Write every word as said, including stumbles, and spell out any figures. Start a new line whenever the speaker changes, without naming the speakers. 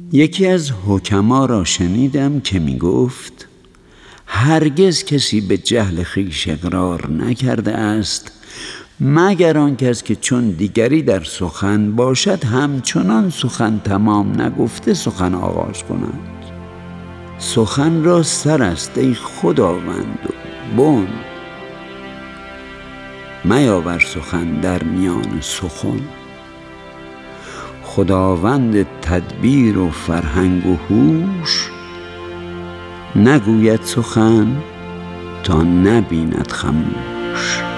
یکی از حکما را شنیدم که می گفت هرگز کسی به جهل خویش اقرار نکرده است مگر آن کس که چون دیگری در سخن باشد همچنان سخن تمام نگفته سخن آغاز کند. سخن را سر است ای خداوند و بن، میاور سخن در میان سخن. خداوند تدبیر و فرهنگ و هوش، نگوید سخن تا نبیند خموش.